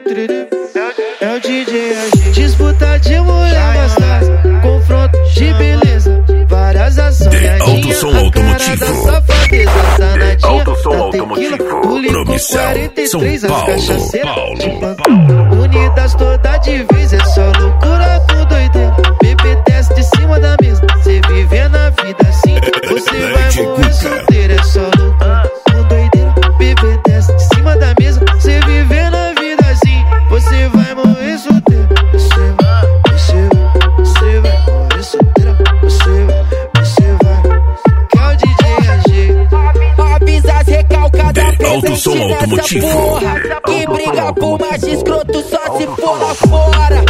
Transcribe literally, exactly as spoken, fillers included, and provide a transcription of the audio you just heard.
É o D J A G. Disputa de mulher gostosa, confronto de beleza, várias ações. Alto som automotivo. Alto som automotivo. Promissão, São Paulo, Paulo. Unidas toda de vez, é só loucura com doideira. Bebê desce de cima da mesa, cê viver na vida assim, você vai morrer solteiro. É só loucura com doideira. Bebê desce de cima da mesa, cê viver na vida assim, você vai morrer solteiro. Você vai, você vai, você vai morrer solteiro. Você vai, você vai. Que é o D J A G. Avisa as recalcadas Alto som presente nessa automotivo. porra. Que briga por mais escroto só se for lá fora.